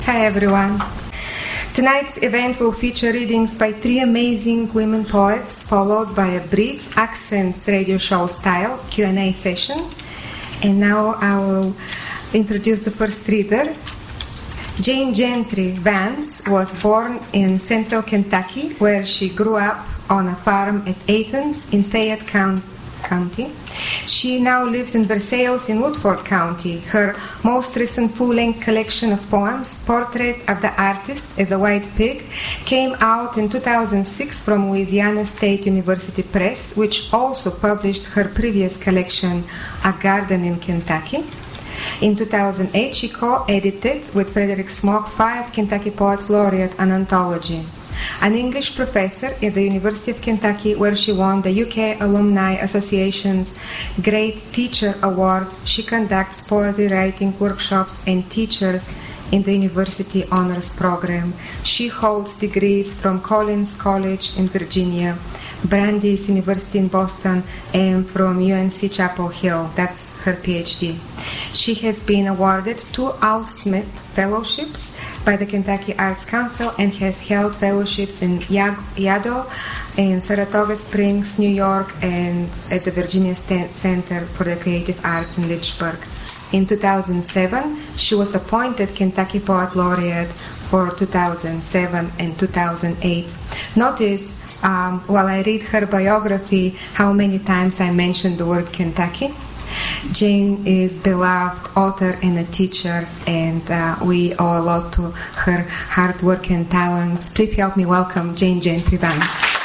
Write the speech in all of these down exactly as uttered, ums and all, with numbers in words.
Hi everyone. Tonight's event will feature readings by three amazing women poets, followed by a brief Accents radio show style Q and A session. And now I will introduce the first reader. Jane Gentry Vance was born in central Kentucky, where she grew up on a farm at Athens in Fayette County. She now lives in Versailles in Woodford County. Her most recent full-length collection of poems, Portrait of the Artist as a White Pig, came out in two thousand six from Louisiana State University Press, which also published her previous collection, A Garden in Kentucky. In two thousand eight, she co-edited with Frederick Smock five Kentucky Poets Laureate, an anthology. An English professor at the University of Kentucky, where she won the U K Alumni Association's Great Teacher Award, she conducts poetry writing workshops and teachers in the University Honors Program. She holds degrees from Collins College in Virginia, Brandeis University in Boston, and from U N C Chapel Hill. That's her PhD. She has been awarded two Al Smith Fellowships by the Kentucky Arts Council and has held fellowships in Yaddo, in Saratoga Springs, New York, and at the Virginia Center for the Creative Arts in Lynchburg. In two thousand seven, she was appointed Kentucky Poet Laureate for two thousand seven and two thousand eight. Notice, um, while I read her biography, how many times I mentioned the word Kentucky. Jane is a beloved author and a teacher, and uh, we owe a lot to her hard work and talents. Please help me welcome Jane Gentry Vance.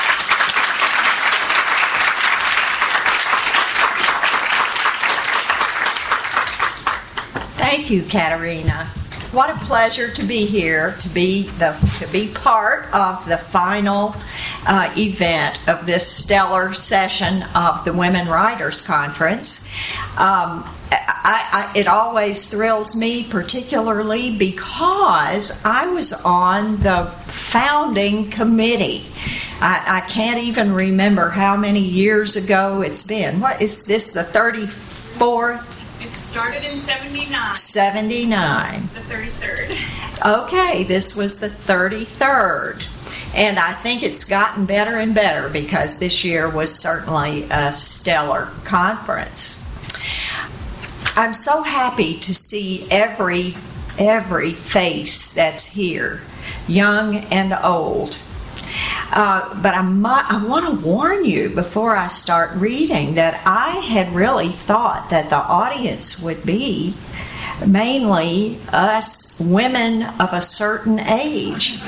Thank you, Katerina. What a pleasure to be here, to be the to be part of the final uh, event of this stellar session of the Women Writers Conference. Um, I, I, it always thrills me, particularly because I was on the founding committee. I, I can't even remember how many years ago it's been. What is this, the thirty-fourth? It started in seventy-nine. seventy-nine. The thirty-third. Okay, this was the thirty-third. And I think it's gotten better and better because this year was certainly a stellar conference. I'm so happy to see every every face that's here, young and old. Uh, but I, mu- I want to warn you before I start reading that I had really thought that the audience would be mainly us women of a certain age.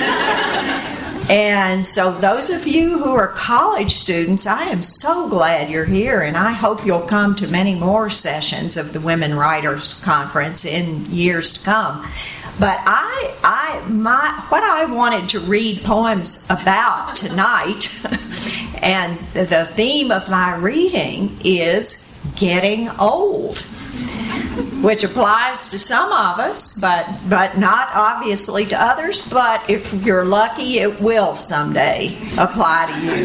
And so those of you who are college students, I am so glad you're here, and I hope you'll come to many more sessions of the Women Writers Conference in years to come. But I, I, my, what I wanted to read poems about tonight, and the theme of my reading is getting old, which applies to some of us, but but not obviously to others. But if you're lucky, it will someday apply to you.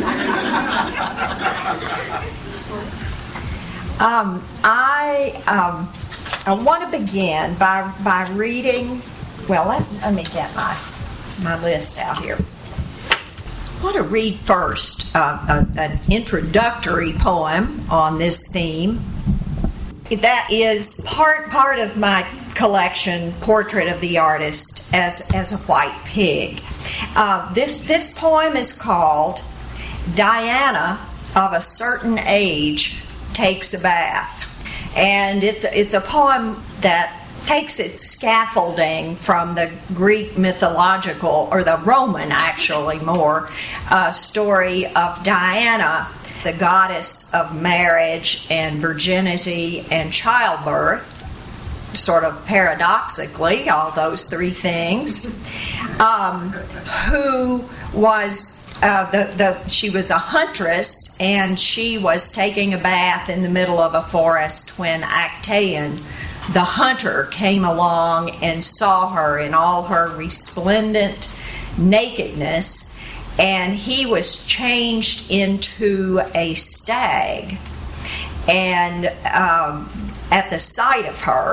Um, I um, I want to begin by by reading. Well, let, let me get my my list out here. I want to read first uh, a, an introductory poem on this theme. That is part part of my collection, Portrait of the Artist as as a White Pig. Uh, this this poem is called Diana of a Certain Age Takes a Bath, and it's it's a poem that takes its scaffolding from the Greek mythological, or the Roman actually more, uh, story of Diana, the goddess of marriage and virginity and childbirth, sort of paradoxically, all those three things, um, who was, uh, the, the, she was a huntress, and she was taking a bath in the middle of a forest when Actaeon, the hunter, came along and saw her in all her resplendent nakedness, and he was changed into a stag. And um, at the sight of her,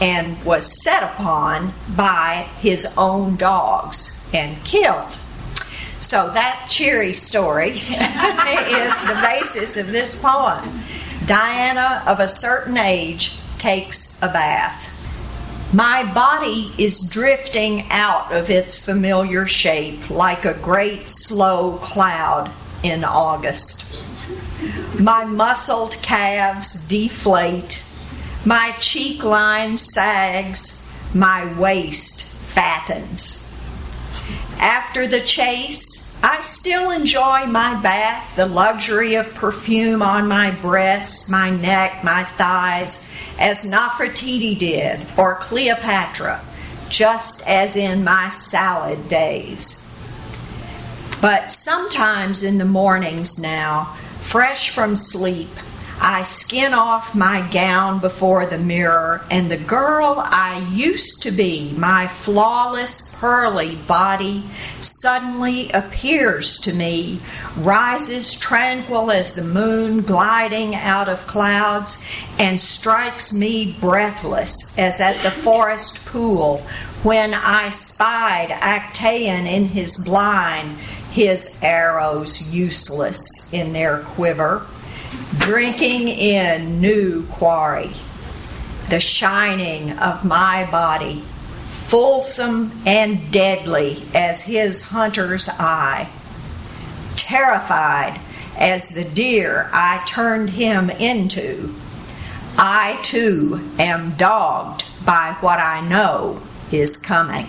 and was set upon by his own dogs and killed. So that cheery story is the basis of this poem. Diana, of a certain age, takes a bath. My body is drifting out of its familiar shape like a great slow cloud in August. My muscled calves deflate, my cheek line sags, my waist fattens. After the chase, I still enjoy my bath, the luxury of perfume on my breasts, my neck, my thighs, as Nefertiti did, or Cleopatra, just as in my salad days. But sometimes in the mornings now, fresh from sleep, I skin off my gown before the mirror, and the girl I used to be, my flawless, pearly body, suddenly appears to me, rises tranquil as the moon gliding out of clouds, and strikes me breathless as at the forest pool when I spied Actaeon in his blind, his arrows useless in their quiver, drinking in new quarry, the shining of my body, fulsome and deadly as his hunter's eye. Terrified as the deer I turned him into, I too am dogged by what I know is coming.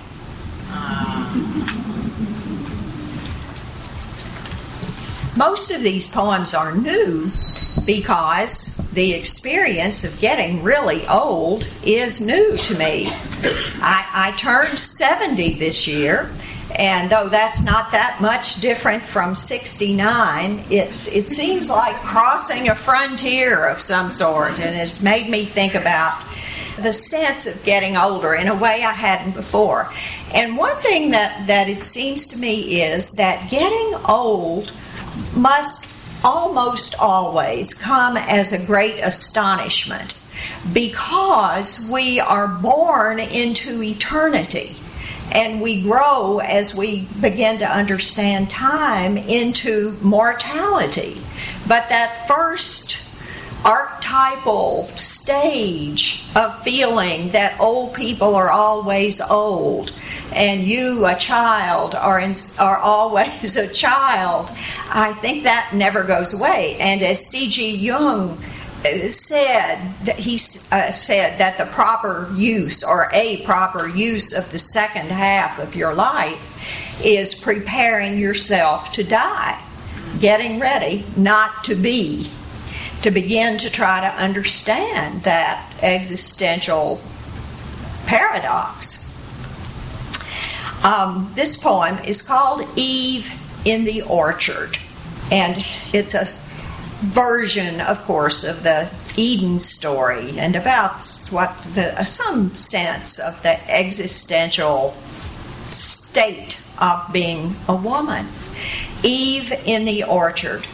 Most of these poems are new because the experience of getting really old is new to me. I, I turned seventy this year, and though that's not that much different from sixty-nine, it, it seems like crossing a frontier of some sort, and it's made me think about the sense of getting older in a way I hadn't before. And one thing that, that it seems to me is that getting old must almost always come as a great astonishment, because we are born into eternity and we grow as we begin to understand time into mortality. But that first archetypal stage of feeling that old people are always old and you, a child, are in, are always a child, I think that never goes away. And as C G Jung said, that he uh, said that the proper use, or a proper use, of the second half of your life is preparing yourself to die, getting ready not to be, to begin to try to understand that existential paradox. Um, this poem is called Eve in the Orchard, and it's a version, of course, of the Eden story, and about what the some sense of the existential state of being a woman. Eve in the Orchard.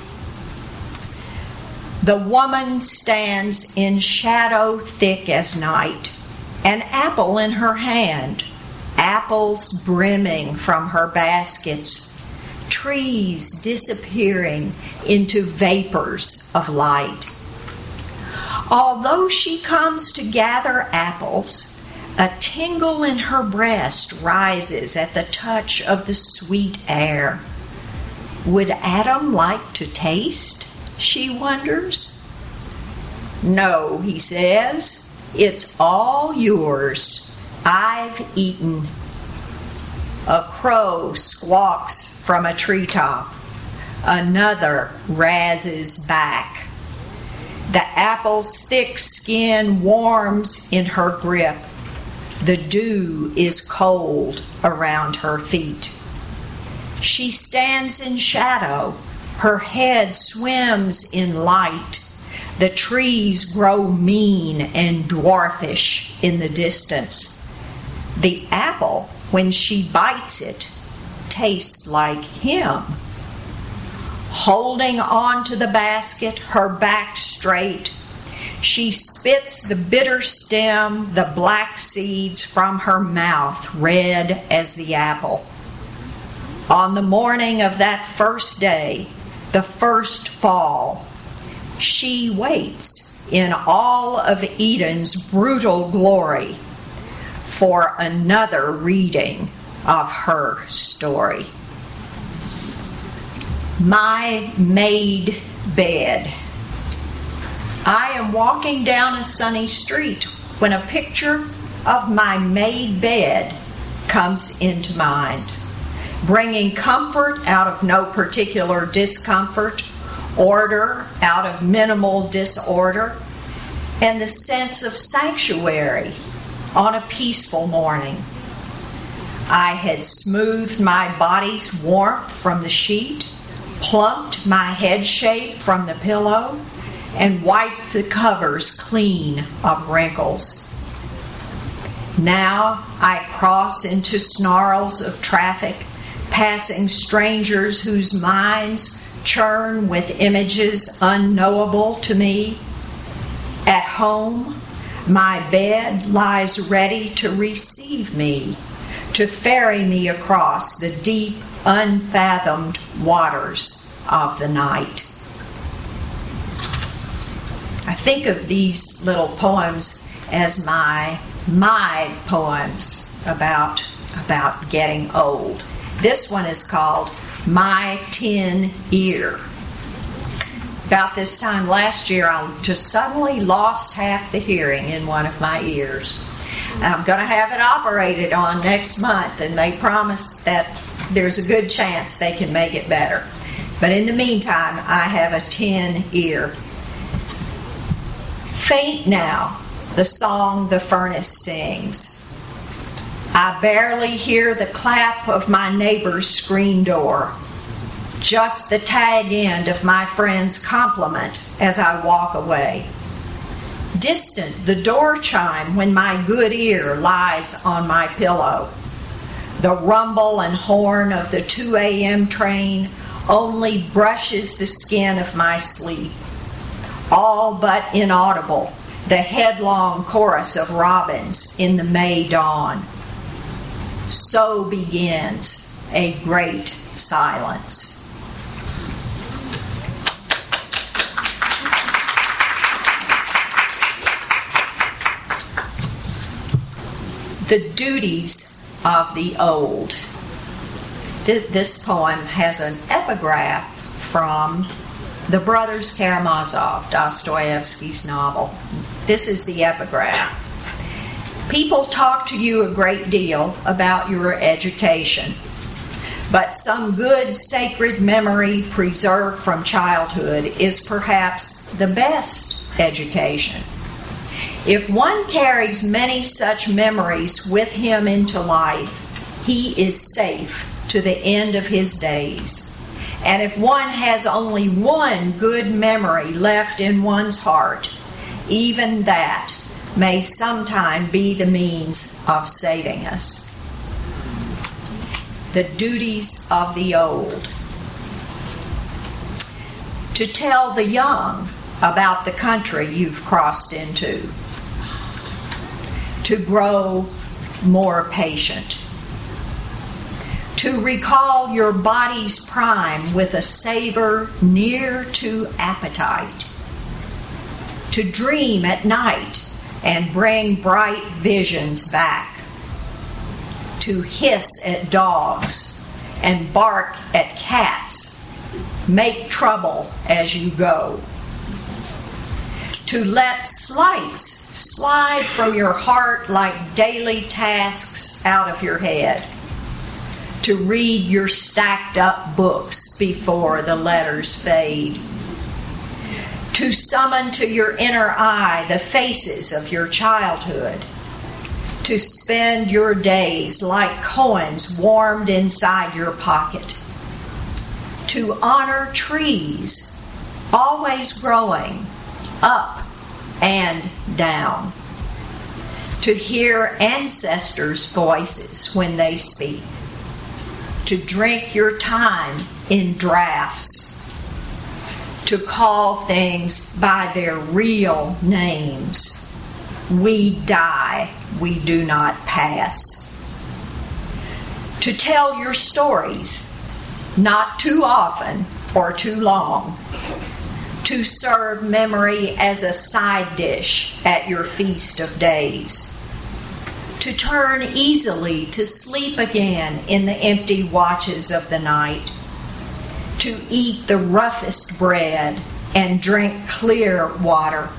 The woman stands in shadow thick as night, an apple in her hand, apples brimming from her baskets, trees disappearing into vapors of light. Although she comes to gather apples, a tingle in her breast rises at the touch of the sweet air. Would Adam like to taste? She wonders. No, he says, it's all yours. I've eaten. A crow squawks from a treetop. Another razzes back. The apple's thick skin warms in her grip. The dew is cold around her feet. She stands in shadow. Her head swims in light. The trees grow mean and dwarfish in the distance. The apple, when she bites it, tastes like him. Holding on to the basket, her back straight, She spits the bitter stem, the black seeds from her mouth, red as the apple. On the morning of that first day, the first fall, she waits in all of Eden's brutal glory for another reading of her story. My made bed. I am walking down a sunny street when a picture of my made bed comes into mind, bringing comfort out of no particular discomfort, order out of minimal disorder, and the sense of sanctuary on a peaceful morning. I had smoothed my body's warmth from the sheet, plucked my head shape from the pillow, and wiped the covers clean of wrinkles. Now I cross into snarls of traffic, passing strangers whose minds churn with images unknowable to me. At home, my bed lies ready to receive me, to ferry me across the deep, unfathomed waters of the night. I think of these little poems as my my poems about about getting old. This one is called My Tin Ear. About this time last year, I just suddenly lost half the hearing in one of my ears. I'm going to have it operated on next month, and they promise that there's a good chance they can make it better. But in the meantime, I have a tin ear. Faint now, the song the furnace sings. I barely hear the clap of my neighbor's screen door, just the tag end of my friend's compliment as I walk away. Distant, the door chime when my good ear lies on my pillow. The rumble and horn of the two a.m. train only brushes the skin of my sleep. All but inaudible, the headlong chorus of robins in the May dawn. So begins a great silence. The duties of the old. This poem has an epigraph from The Brothers Karamazov, Dostoevsky's novel. This is the epigraph. People talk to you a great deal about your education, but some good sacred memory preserved from childhood is perhaps the best education. If one carries many such memories with him into life, he is safe to the end of his days. And if one has only one good memory left in one's heart, even that may sometime be the means of saving us. The duties of the old. To tell the young about the country you've crossed into. To grow more patient. To recall your body's prime with a savor near to appetite. To dream at night and bring bright visions back. To hiss at dogs and bark at cats. Make trouble as you go. To let slights slide from your heart like daily tasks out of your head. To read your stacked up books before the letters fade. To summon to your inner eye the faces of your childhood. To spend your days like coins warmed inside your pocket. To honor trees, always growing, up and down. To hear ancestors' voices when they speak. To drink your time in draughts. to call things by their real names. We die, we do not pass. To tell your stories, not too often or too long. To serve memory as a side dish at your feast of days. To turn easily to sleep again in the empty watches of the night. To eat the roughest bread and drink clear water.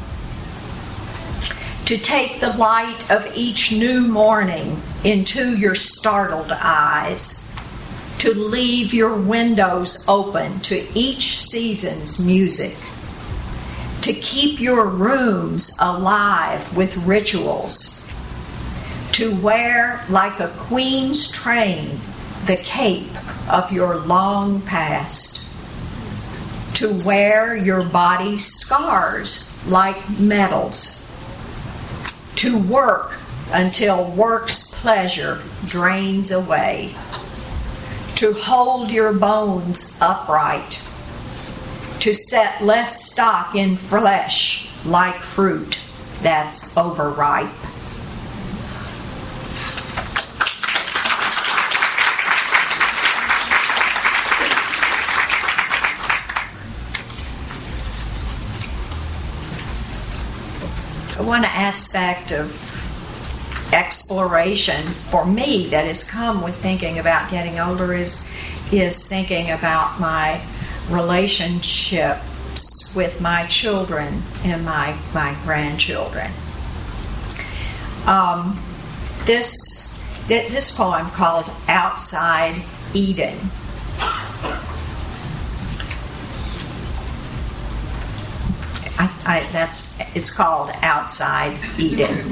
To take the light of each new morning into your startled eyes. To leave your windows open to each season's music. To keep your rooms alive with rituals. To wear like a queen's train the cape of your long past. To wear your body's scars like medals. To work until work's pleasure drains away. To hold your bones upright. To set less stock in flesh like fruit that's overripe. One aspect of exploration for me that has come with thinking about getting older is is thinking about my relationships with my children and my my grandchildren. Um, this this poem called Outside Eden. I, I, that's it's called Outside Eden.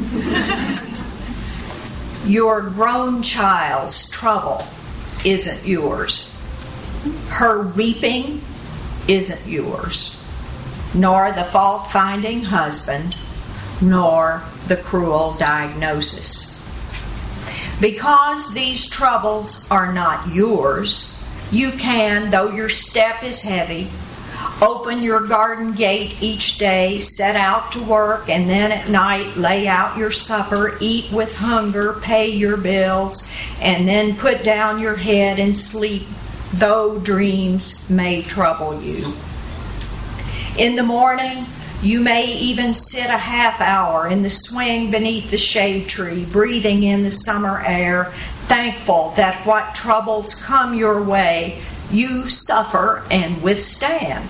Your grown child's trouble isn't yours. Her weeping isn't yours, nor the fault-finding husband, nor the cruel diagnosis. Because these troubles are not yours, you can, though your step is heavy, open your garden gate each day, set out to work, and then at night lay out your supper, eat with hunger, pay your bills, and then put down your head and sleep, though dreams may trouble you. In the morning, you may even sit a half hour in the swing beneath the shade tree, breathing in the summer air, thankful that what troubles come your way, you suffer and withstand.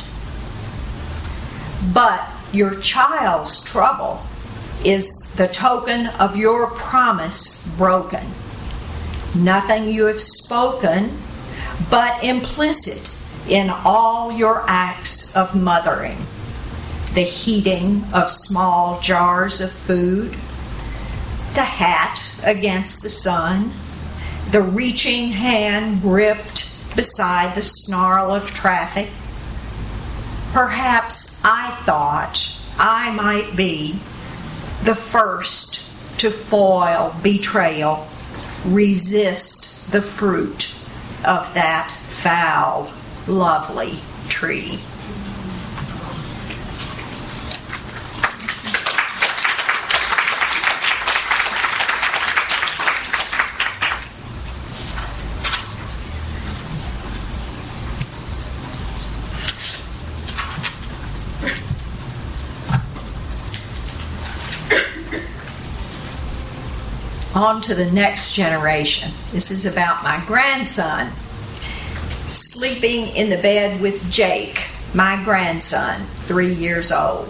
But your child's trouble is the token of your promise broken. Nothing you have spoken, but implicit in all your acts of mothering. The heating of small jars of food, the hat against the sun, the reaching hand gripped beside the snarl of traffic. Perhaps I thought I might be the first to foil betrayal, resist the fruit of that foul, lovely tree. On to the next generation. This is about my grandson sleeping in the bed with Jake, my grandson, three years old.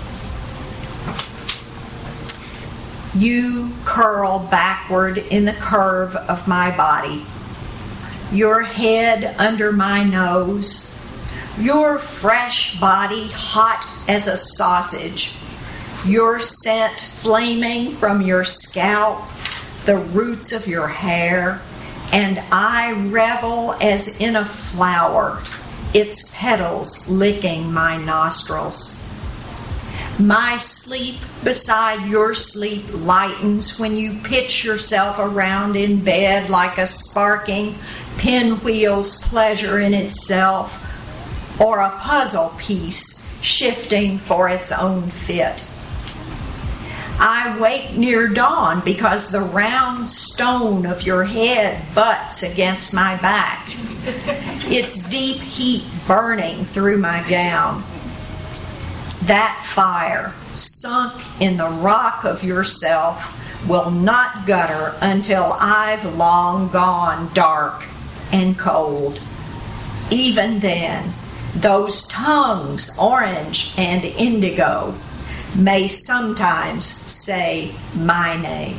You curl backward in the curve of my body, your head under my nose, your fresh body hot as a sausage, your scent flaming from your scalp, the roots of your hair, and I revel as in a flower, its petals licking my nostrils. My sleep beside your sleep lightens when you pitch yourself around in bed like a sparking pinwheel's pleasure in itself, or a puzzle piece shifting for its own fit. I wake near dawn because the round stone of your head butts against my back, its deep heat burning through my gown. That fire, sunk in the rock of yourself, will not gutter until I've long gone dark and cold. Even then, those tongues, orange and indigo, may sometimes say my name.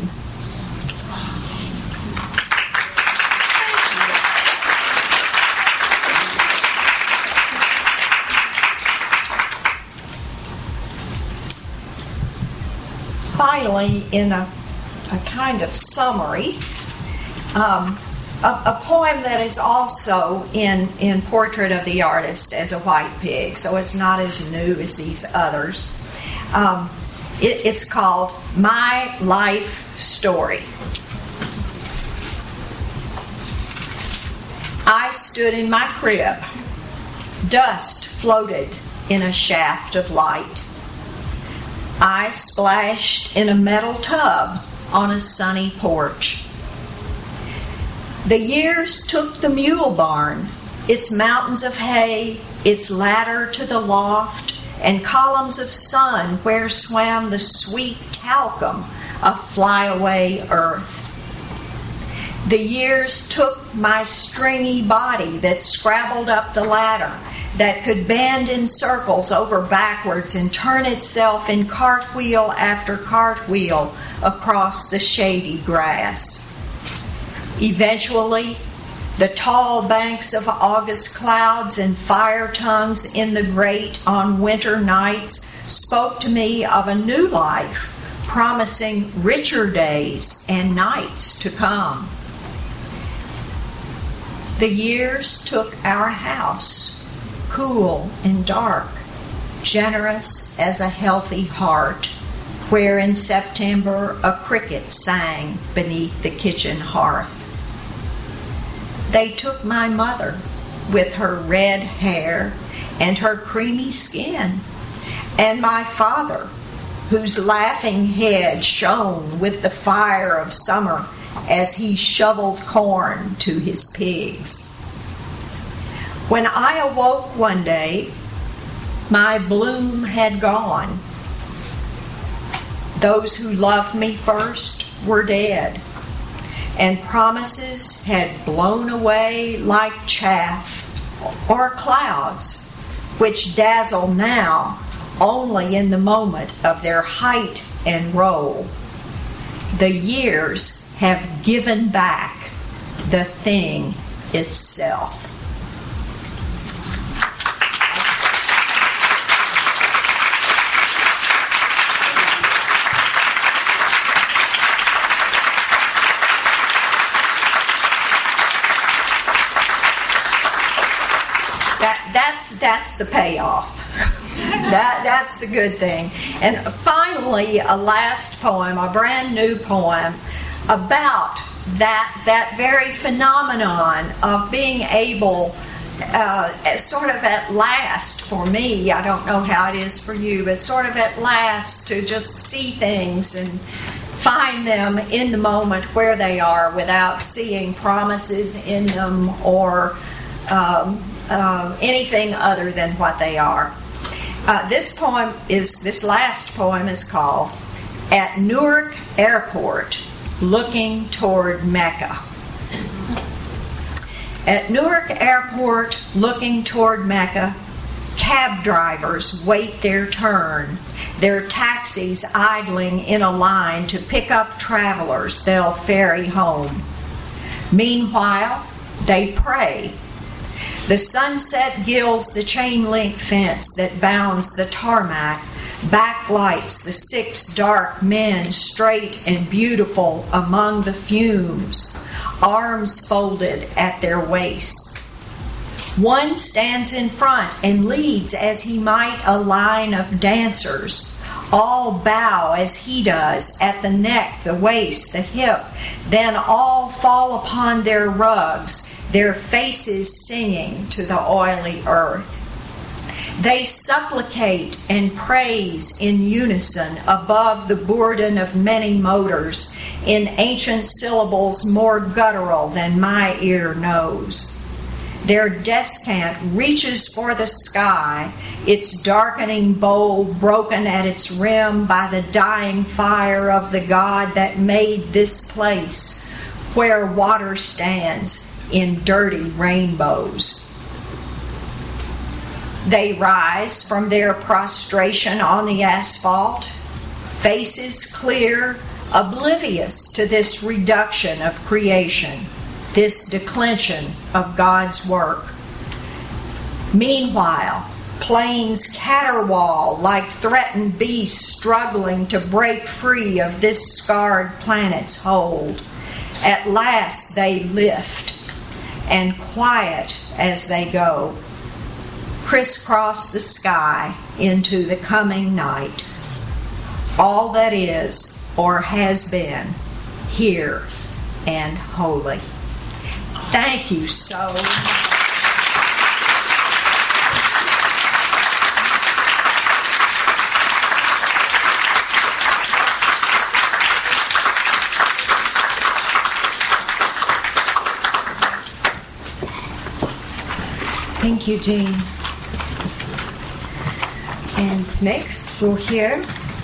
Finally, in a, a kind of summary, um, a, a poem that is also in, in Portrait of the Artist as a White Pig, so it's not as new as these others. Um, it, it's called My Life Story. I stood in my crib. Dust floated in a shaft of light. I splashed in a metal tub on a sunny porch. The years took the mule barn, its mountains of hay, its ladder to the loft, and columns of sun where swam the sweet talcum of flyaway earth. The years took my stringy body that scrabbled up the ladder, that could bend in circles over backwards and turn itself in cartwheel after cartwheel across the shady grass. Eventually, the tall banks of August clouds and fire tongues in the grate on winter nights spoke to me of a new life, promising richer days and nights to come. The years took our house, cool and dark, generous as a healthy heart, where in September a cricket sang beneath the kitchen hearth. They took my mother with her red hair and her creamy skin, and my father, whose laughing head shone with the fire of summer as he shoveled corn to his pigs. When I awoke one day, my bloom had gone. Those who loved me first were dead, and promises had blown away like chaff or clouds, which dazzle now only in the moment of their height and roll. The years have given back the thing itself. That's, that's the payoff. that, that's the good thing. And finally, a last poem, a brand new poem about that, that very phenomenon of being able, uh, sort of at last for me, I don't know how it is for you, but sort of at last to just see things and find them in the moment where they are without seeing promises in them or um, Uh, anything other than what they are. Uh, this poem is, this last poem is called At Newark Airport, Looking Toward Mecca. At Newark Airport, looking toward Mecca, cab drivers wait their turn, their taxis idling in a line to pick up travelers they'll ferry home. Meanwhile, they pray. The sunset gilds the chain-link fence that bounds the tarmac, backlights the six dark men straight and beautiful among the fumes, arms folded at their waists. One stands in front and leads as he might a line of dancers. All bow as he does at the neck, the waist, the hip, then all fall upon their rugs, their faces singing to the oily earth. They supplicate and praise in unison above the burden of many motors in ancient syllables more guttural than my ear knows. Their descant reaches for the sky, its darkening bowl broken at its rim by the dying fire of the God that made this place where water stands in dirty rainbows. They rise from their prostration on the asphalt, faces clear, oblivious to this reduction of creation, this declension of God's work. Meanwhile, planes caterwaul like threatened beasts struggling to break free of this scarred planet's hold. At last they lift, and quiet as they go, crisscross the sky into the coming night. All that is or has been here and holy. Thank you so much. Thank you, Jane. And next we'll hear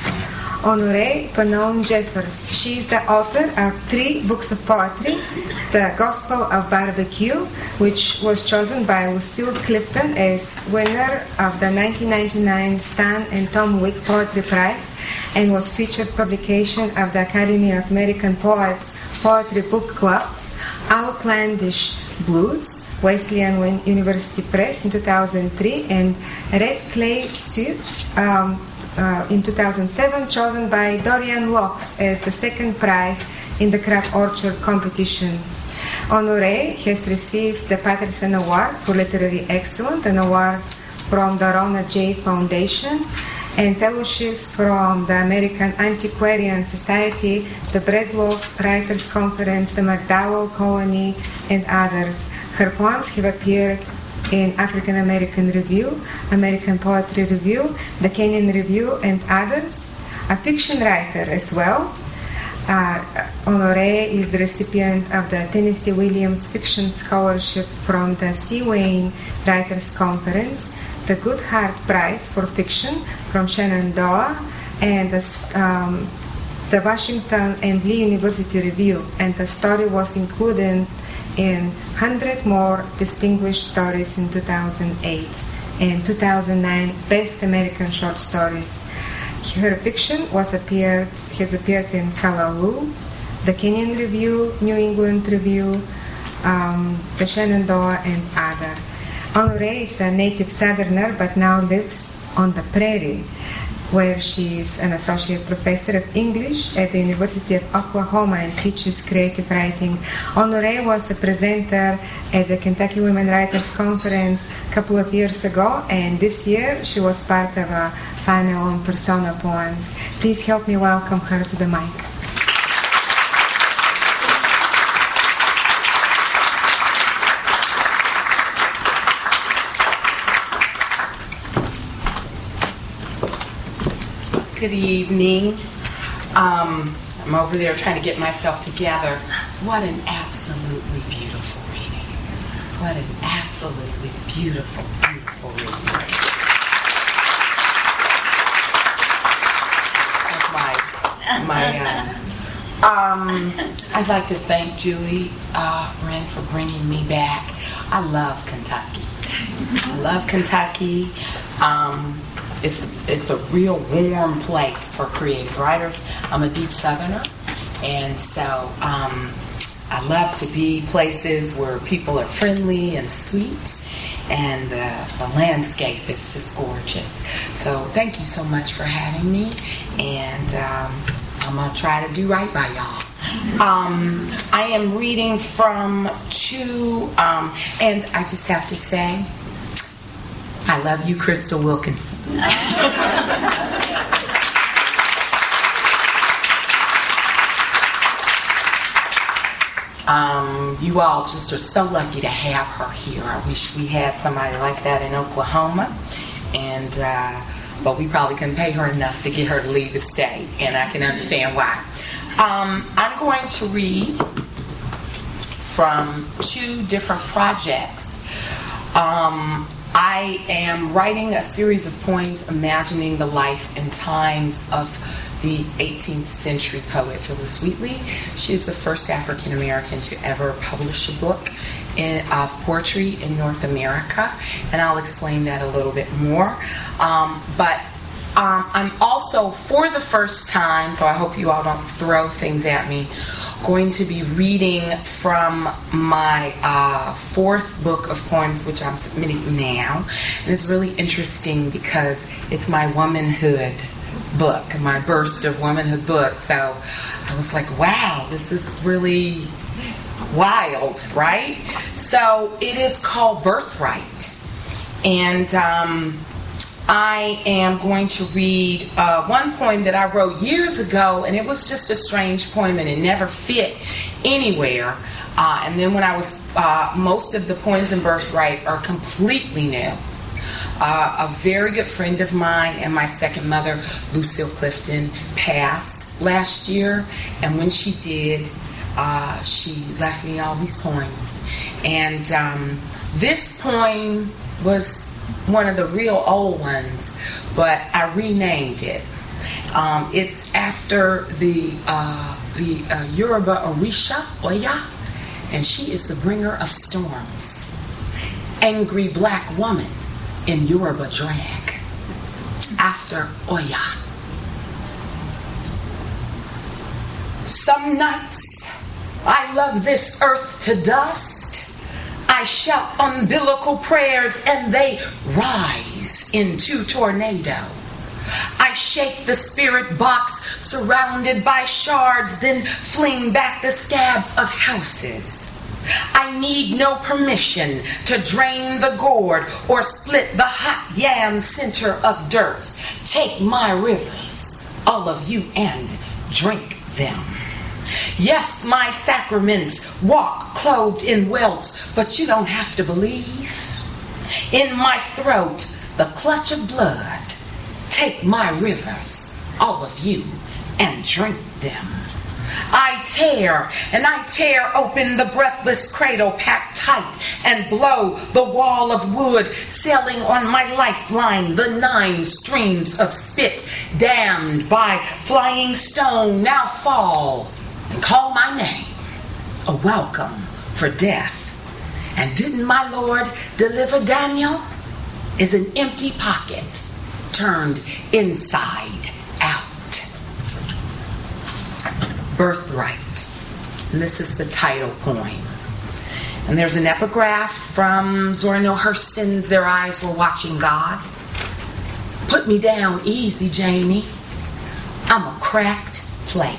Honorée Fanon Jeffers. She is the author of three books of poetry: The Gospel of Barbecue, which was chosen by Lucille Clifton as winner of the nineteen ninety-nine Stan and Tom Wick Poetry Prize, and was featured publication of the Academy of American Poets Poetry Book Club. Outlandish Blues, Wesleyan University Press in two thousand three, and Red Clay Suit um, uh, in two thousand seven, chosen by Dorian Locks as the second prize in the Craft Orchard competition. Honorée has received the Patterson Award for Literary Excellence, an award from the Rona J. Foundation, and fellowships from the American Antiquarian Society, the Breadloaf Writers Conference, the MacDowell Colony, and others. Her poems have appeared in African American Review, American Poetry Review, the Kenyon Review, and others. A fiction writer as well. Uh, Honorée is the recipient of the Tennessee Williams Fiction Scholarship from the C. Wayne Writers Conference, the Good Heart Prize for Fiction from Shenandoah, and the, um, the Washington and Lee University Review. And the story was included in one hundred More Distinguished Stories in two thousand eight and two thousand nine Best American Short Stories. Her fiction was appeared, has appeared in Callaloo, the Kenyon Review, New England Review, um, the Shenandoah, and other. Honorée is a native Southerner but now lives on the prairie, where she is an associate professor of English at the University of Oklahoma and teaches creative writing. Honorée was a presenter at the Kentucky Women Writers Conference a couple of years ago, and this year she was part of a panel on persona poems. Please help me welcome her to the mic. Good evening. Um, I'm over there trying to get myself together. What an absolutely beautiful reading. What an absolutely beautiful, beautiful reading. That's my, my uh, um, I'd like to thank Julie uh, Wren for bringing me back. I love Kentucky. I love Kentucky. Um, It's, it's a real warm place for creative writers. I'm a deep Southerner, and so um, I love to be places where people are friendly and sweet, and the, the landscape is just gorgeous. So thank you so much for having me, and um, I'm going to try to do right by y'all. Um, I am reading from two, um, and I just have to say, I love you, Crystal Wilkinson. um, you all just are so lucky to have her here. I wish we had somebody like that in Oklahoma. and uh, but we probably couldn't pay her enough to get her to leave the state, and I can understand why. Um, I'm going to read from two different projects. Um, I am writing a series of poems imagining the life and times of the eighteenth century poet Phillis Wheatley. She is the first African American to ever publish a book in uh, poetry in North America, and I'll explain that a little bit more. Um, but um, I'm also, for the first time, so I hope you all don't throw things at me, going to be reading from my uh, fourth book of poems, which I'm submitting now. And it's really interesting because it's my womanhood book, my burst of womanhood book. So I was like, wow, this is really wild, right? So it is called Birthright. And um, I am going to read uh, one poem that I wrote years ago, and it was just a strange poem, and it never fit anywhere. Uh, and then when I was, uh, most of the poems in Birthright are completely new. Uh, a very good friend of mine and my second mother, Lucille Clifton, passed last year, and when she did, uh, she left me all these poems. And um, this poem was one of the real old ones, but I renamed it. Um, it's after the uh, the uh, Yoruba Orisha, Oya, and she is the bringer of storms. Angry black woman in Yoruba drag, after Oya. Some nights I love this earth to dust. I shout umbilical prayers and they rise into tornado. I shake the spirit box surrounded by shards, then fling back the scabs of houses. I need no permission to drain the gourd or split the hot yam center of dirt. Take my rivers, all of you, and drink them. Yes, my sacraments walk clothed in welts, but you don't have to believe. In my throat, the clutch of blood. Take my rivers, all of you, and drink them. I tear, and I tear open the breathless cradle packed tight and blow the wall of wood, sailing on my lifeline the nine streams of spit, damned by flying stone, now fall and call my name, a welcome for death. And didn't my Lord deliver Daniel? Is an empty pocket turned inside out. Birthright. And this is the title poem. And there's an epigraph from Zora Neale Hurston's Their Eyes Were Watching God. Put me down easy, Jamie. I'm a cracked plate.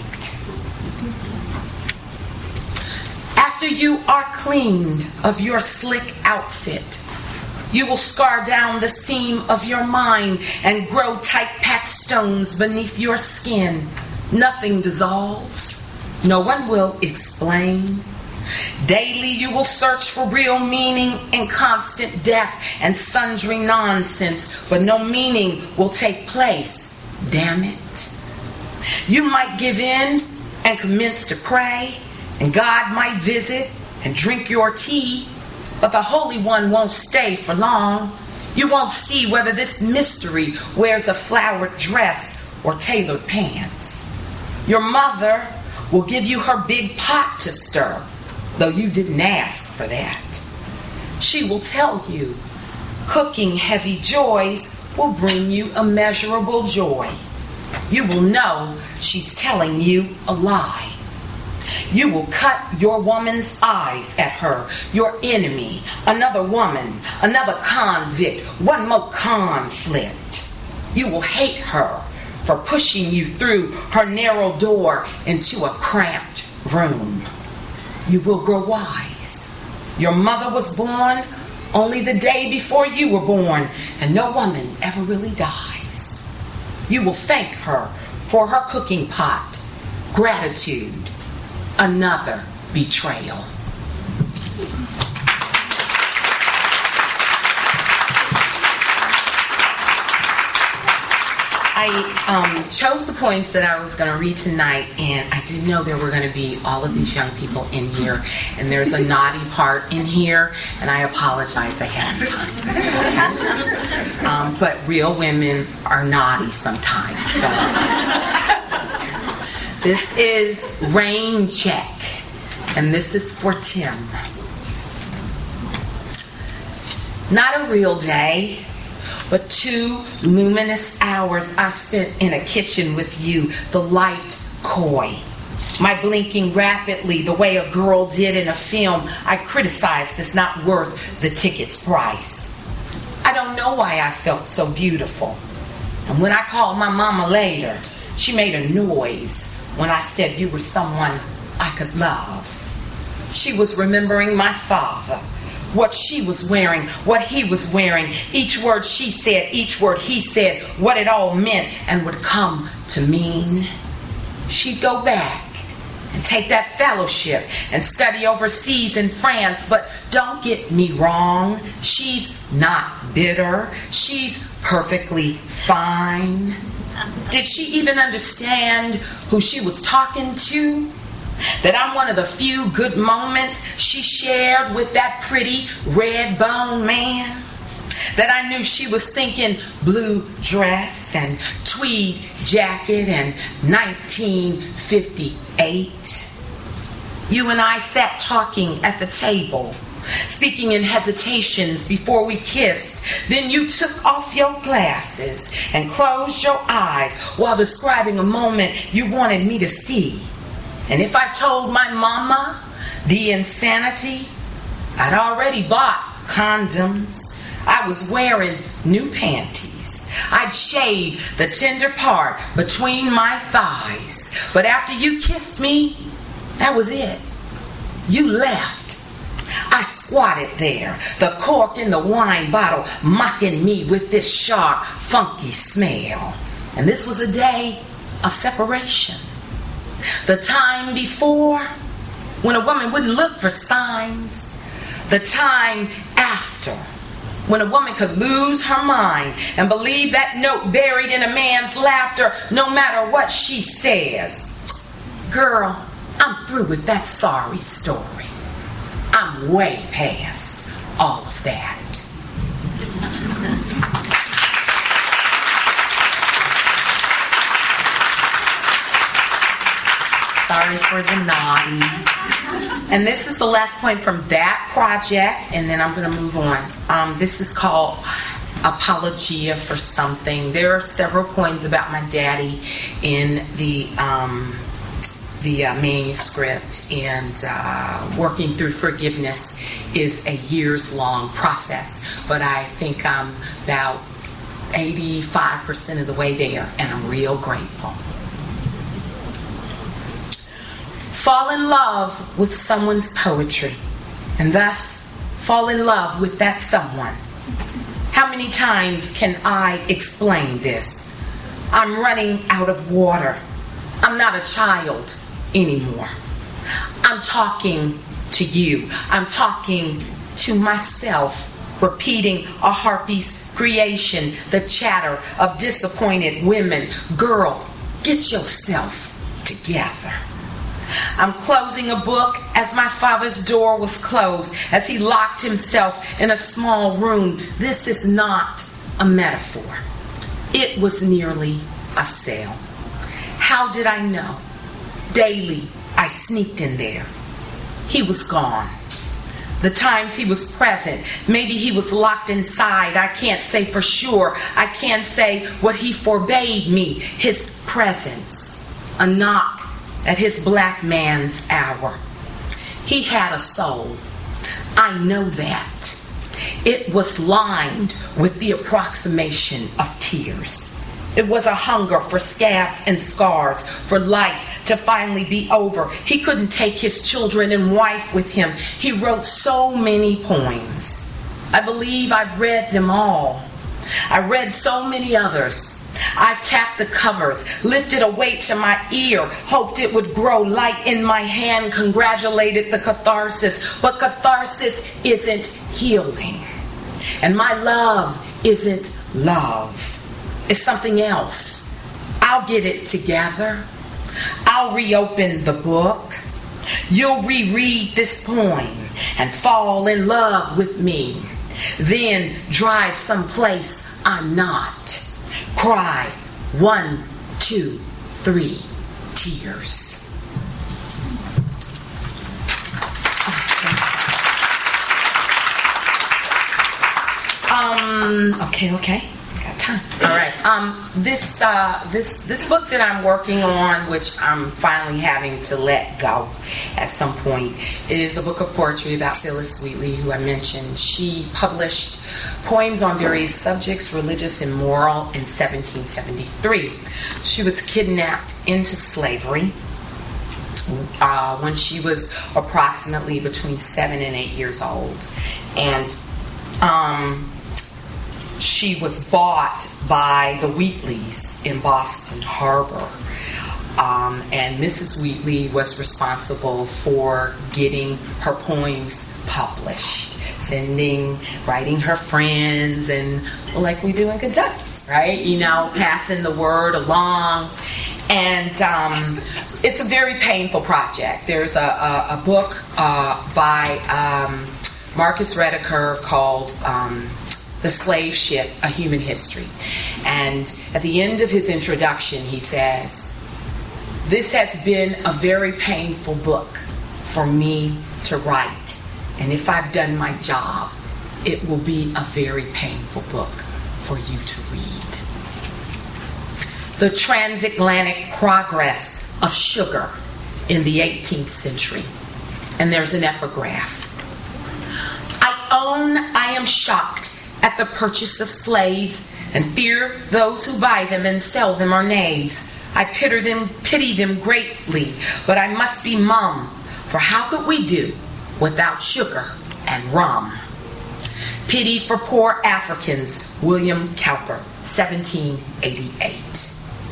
After you are cleaned of your slick outfit, you will scar down the seam of your mind and grow tight-packed stones beneath your skin. Nothing dissolves. No one will explain. Daily you will search for real meaning in constant death and sundry nonsense, but no meaning will take place. Damn it. You might give in and commence to pray, and God might visit and drink your tea, but the Holy One won't stay for long. You won't see whether this mystery wears a flowered dress or tailored pants. Your mother will give you her big pot to stir, though you didn't ask for that. She will tell you cooking heavy joys will bring you immeasurable joy. You will know she's telling you a lie. You will cut your woman's eyes at her, your enemy, another woman, another convict, one more conflict. You will hate her for pushing you through her narrow door into a cramped room. You will grow wise. Your mother was born only the day before you were born, and no woman ever really dies. You will thank her for her cooking pot. Gratitude. Another betrayal. I um, chose the poems that I was going to read tonight, and I didn't know there were going to be all of these young people in here, and there's a naughty part in here, and I apologize ahead of time. um, but real women are naughty sometimes. So. This is Rain Check, and this is for Tim. Not a real day, but two luminous hours I spent in a kitchen with you, the light coy. My blinking rapidly the way a girl did in a film I criticized as not worth the ticket's price. I don't know why I felt so beautiful. And when I called my mama later, she made a noise when I said you were someone I could love. She was remembering my father, what she was wearing, what he was wearing, each word she said, each word he said, what it all meant and would come to mean. She'd go back and take that fellowship and study overseas in France, but don't get me wrong, she's not bitter. She's perfectly fine. Did she even understand who she was talking to? That I'm one of the few good moments she shared with that pretty red-boned man? That I knew she was thinking blue dress and tweed jacket and nineteen fifty-eight? You and I sat talking at the table, speaking in hesitations before we kissed. Then you took off your glasses and closed your eyes while describing a moment you wanted me to see. And if I told my mama the insanity, I'd already bought condoms. I was wearing new panties. I'd shaved the tender part between my thighs. But after you kissed me, that was it. You left. I squatted there, the cork in the wine bottle mocking me with this sharp, funky smell. And this was a day of separation. The time before, when a woman wouldn't look for signs. The time after, when a woman could lose her mind and believe that note buried in a man's laughter no matter what she says. Girl, I'm through with that sorry story. I'm way past all of that. Sorry for the naughty. And this is the last point from that project, and then I'm going to move on. Um, this is called Apologia for Something. There are several poems about my daddy in the um, the uh, manuscript, and uh, working through forgiveness is a years-long process. But I think I'm about eighty-five percent of the way there, and I'm real grateful. Fall in love with someone's poetry, and thus fall in love with that someone. How many times can I explain this? I'm running out of water. I'm not a child anymore. I'm talking to you. I'm talking to myself, repeating a harpy's creation, the chatter of disappointed women. Girl, get yourself together. I'm closing a book as my father's door was closed, as he locked himself in a small room. This is not a metaphor. It was merely a cell. How did I know? Daily, I sneaked in there. He was gone. The times he was present, maybe he was locked inside. I can't say for sure. I can't say what he forbade me. His presence, a knock at his black man's hour. He had a soul. I know that. It was lined with the approximation of tears. It was a hunger for scabs and scars, for life to finally be over. He couldn't take his children and wife with him. He wrote so many poems. I believe I've read them all. I read so many others. I've tapped the covers, lifted a weight to my ear, hoped it would grow light in my hand, congratulated the catharsis. But catharsis isn't healing. And my love isn't love. is something else. I'll get it together. I'll reopen the book. You'll reread this poem and fall in love with me. Then drive someplace I'm not. Cry one, two, three tears. Um, okay, okay. Got time. All right. Um, this uh, this this book that I'm working on, which I'm finally having to let go at some point, is a book of poetry about Phillis Wheatley, who I mentioned. She published poems on various subjects, religious and moral, in seventeen seventy-three. She was kidnapped into slavery uh, when she was approximately between seven and eight years old, and um, she was bought by the Wheatleys in Boston Harbor. Um, and Missus Wheatley was responsible for getting her poems published, sending, writing her friends, and like we do in Kentucky, right? You know, passing the word along. And um, it's a very painful project. There's a, a, a book uh, by um, Marcus Rediker called um, The Slave Ship, A Human History. And at the end of his introduction, he says, "This has been a very painful book for me to write. And if I've done my job, it will be a very painful book for you to read." The transatlantic progress of sugar in the eighteenth century. And there's an epigraph. "I own I am shocked at the purchase of slaves, and fear those who buy them and sell them are knaves. I pity them, pity them greatly, but I must be mum, for how could we do without sugar and rum?" Pity for Poor Africans, William Cowper, seventeen eighty-eight.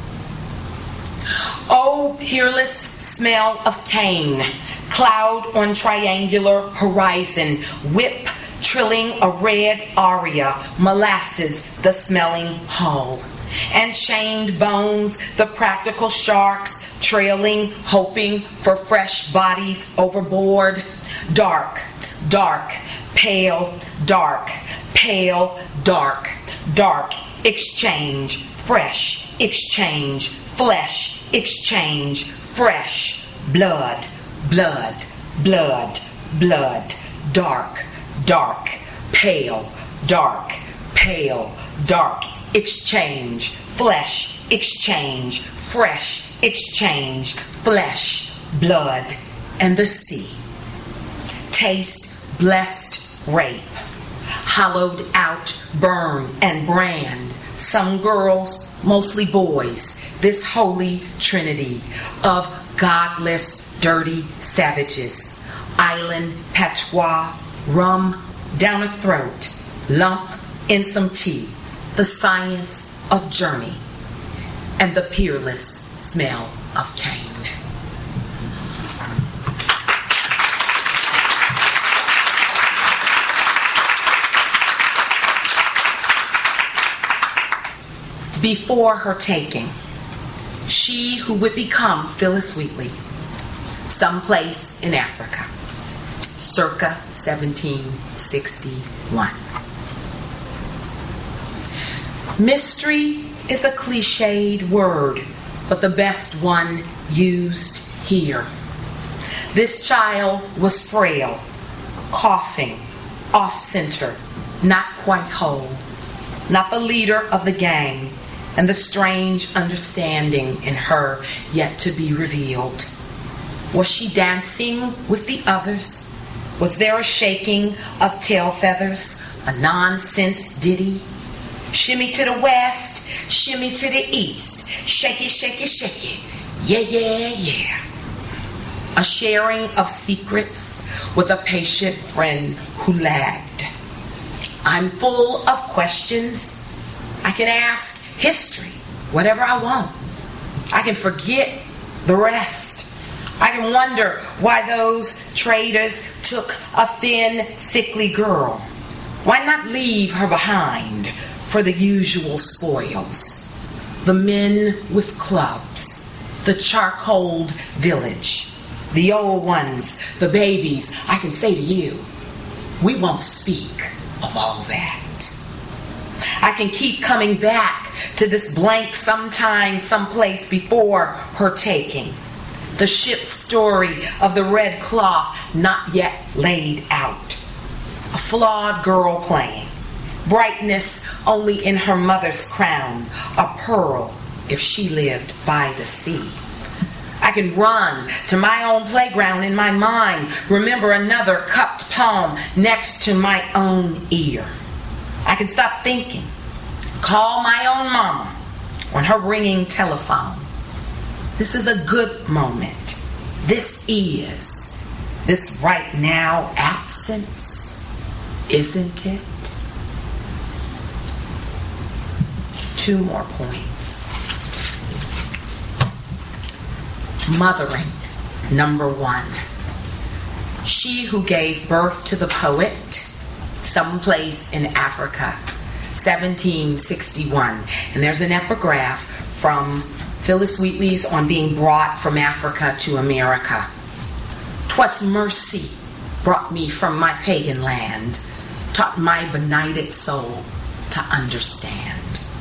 Oh, peerless smell of cane, cloud on triangular horizon, whip trilling a red aria, molasses the smelling hull, and chained bones, the practical sharks trailing, hoping for fresh bodies overboard. Dark, dark, pale, dark, pale, dark, dark, exchange, fresh, exchange, flesh, exchange, fresh, blood, blood, blood, blood, dark, dark, pale, dark, pale, dark, exchange, flesh, exchange, fresh, exchange, flesh, blood, and the sea. Taste blessed rape, hollowed out burn and brand. Some girls, mostly boys, this holy trinity of godless, dirty savages. Island patois, rum down a throat, lump in some tea, the science of journey, and the peerless smell of cane. Before her taking, she who would become Phillis Wheatley, someplace in Africa, circa seventeen sixty-one. Mystery is a cliched word, but the best one used here. This child was frail, coughing, off-center, not quite whole, not the leader of the gang, and the strange understanding in her yet to be revealed. Was she dancing with the others? Was there a shaking of tail feathers, a nonsense ditty? Shimmy to the west, shimmy to the east, shake it, shake it, shake it, yeah, yeah, yeah. A sharing of secrets with a patient friend who lagged. I'm full of questions. I can ask history, whatever I want. I can forget the rest. I can wonder why those traders took a thin, sickly girl. Why not leave her behind, for the usual spoils. The men with clubs, the charcoaled village, the old ones, the babies. I can say to you, we won't speak of all that. I can keep coming back to this blank sometime, someplace before her taking. The ship's story of the red cloth not yet laid out. A flawed girl playing. Brightness only in her mother's crown. A pearl if she lived by the sea. I can run to my own playground in my mind. Remember another cupped palm next to my own ear. I can stop thinking. Call my own mama on her ringing telephone. This is a good moment. This is. This right now absence, isn't it? Two more points. Mothering, number one. She who gave birth to the poet, someplace in Africa, seventeen sixty-one. And there's an epigraph from Phillis Wheatley's on being brought from Africa to America. "'Twas mercy brought me from my pagan land, taught my benighted soul to understand."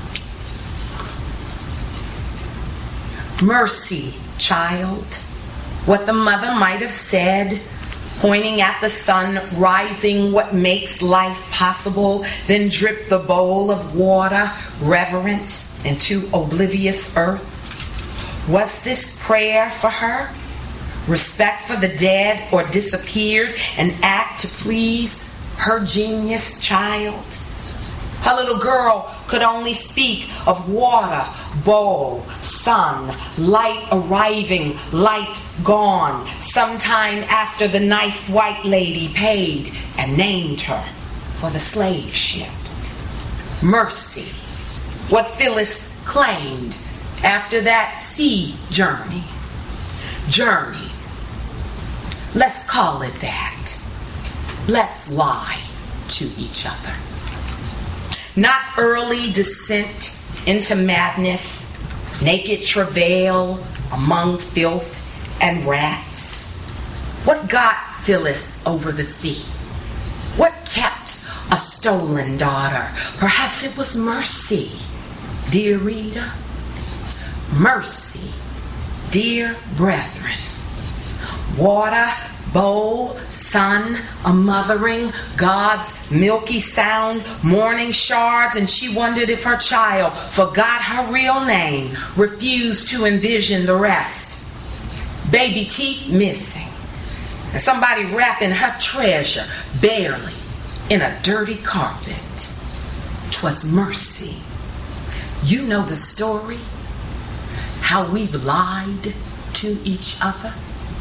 Mercy, child, what the mother might have said, pointing at the sun rising, what makes life possible, then drip the bowl of water, reverent, into oblivious earth. Was this prayer for her? Respect for the dead or disappeared, an act to please her genius child? Her little girl could only speak of water, bowl, sun, light arriving, light gone, sometime after the nice white lady paid and named her for the slave ship. Mercy, what Phyllis claimed after that sea journey. Journey. Let's call it that. Let's lie to each other. Not early descent into madness, naked travail among filth and rats. What got Phyllis over the sea? What kept a stolen daughter? Perhaps it was mercy, dear Rita. Mercy, dear brethren. Water, bowl, sun, a mothering, God's milky sound, morning shards, and she wondered if her child forgot her real name, refused to envision the rest. Baby teeth missing, and somebody wrapping her treasure barely in a dirty carpet. 'Twas mercy. You know the story, how we've lied to each other.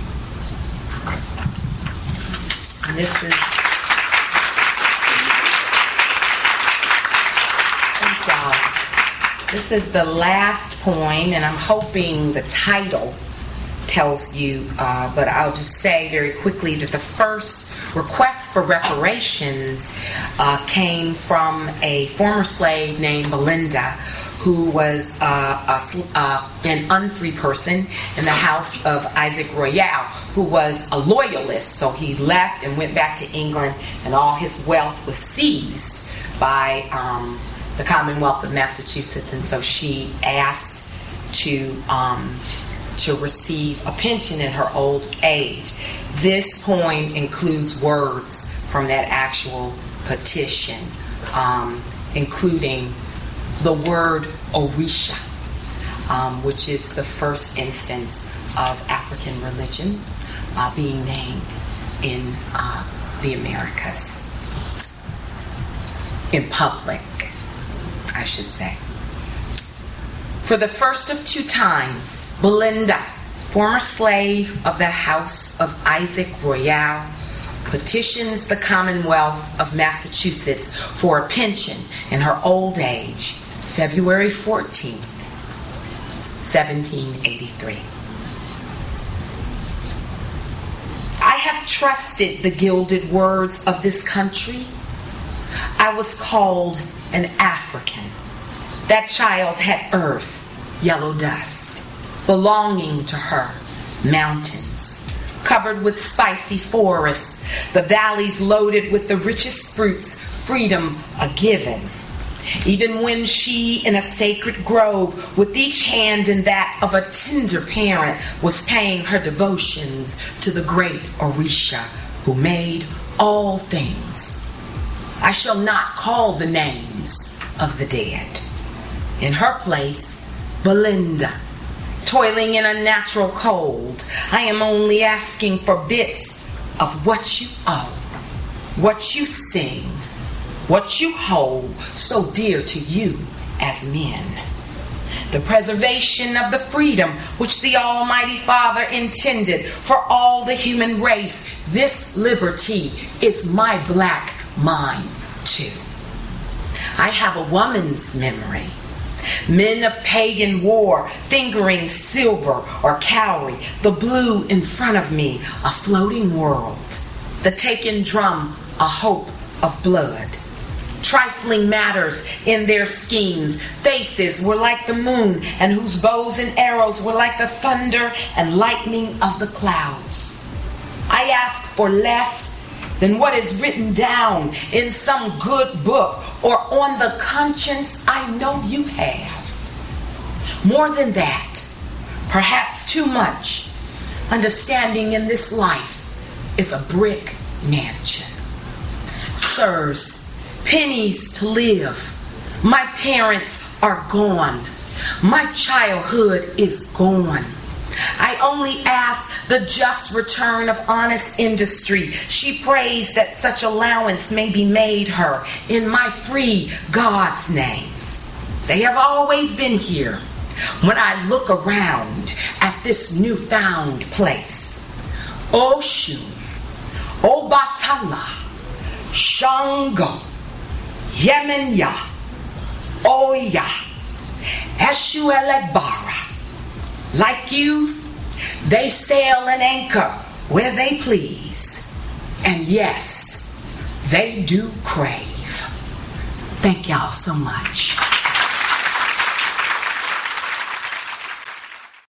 And this is, thank y'all. This is the last poem, and I'm hoping the title tells you, uh, but I'll just say very quickly that the first request for reparations uh, came from a former slave named Belinda, who was uh, a, uh, an unfree person in the house of Isaac Royale, who was a loyalist. So he left and went back to England, and all his wealth was seized by um, the Commonwealth of Massachusetts. And so she asked to um, to receive a pension in her old age. This poem includes words from that actual petition, um, including the word Orisha, um, which is the first instance of African religion uh, being named in uh, the Americas. In public, I should say. For the first of two times, Belinda, former slave of the house of Isaac Royale, petitions the Commonwealth of Massachusetts for a pension in her old age, February fourteenth, seventeen eighty-three. I have trusted the gilded words of this country. I was called an African. That child had earth, yellow dust, belonging to her, mountains, covered with spicy forests, the valleys loaded with the richest fruits, freedom a given. Even when she, in a sacred grove, with each hand in that of a tender parent, was paying her devotions to the great Orisha, who made all things. I shall not call the names of the dead. In her place, Belinda, toiling in a natural cold. I am only asking for bits of what you owe, what you sing, what you hold so dear to you as men. The preservation of the freedom which the Almighty Father intended for all the human race. This liberty is my black mind too. I have a woman's memory. Men of pagan war fingering silver or cowrie, the blue in front of me, a floating world, the taken drum, a hope of blood. Trifling matters in their schemes. Faces were like the moon, and whose bows and arrows were like the thunder and lightning of the clouds. I asked for less than what is written down in some good book or on the conscience I know you have. More than that, perhaps too much, understanding in this life is a brick mansion. Sirs, pennies to live. My parents are gone. My childhood is gone. I only ask the just return of honest industry. She prays that such allowance may be made her in my free God's names. They have always been here when I look around at this newfound place. Oshun, Obatala, Shango, Yemenya, Oya, Eshuelegbara. Like you, they sail and anchor where they please. And yes, they do crave. Thank y'all so much.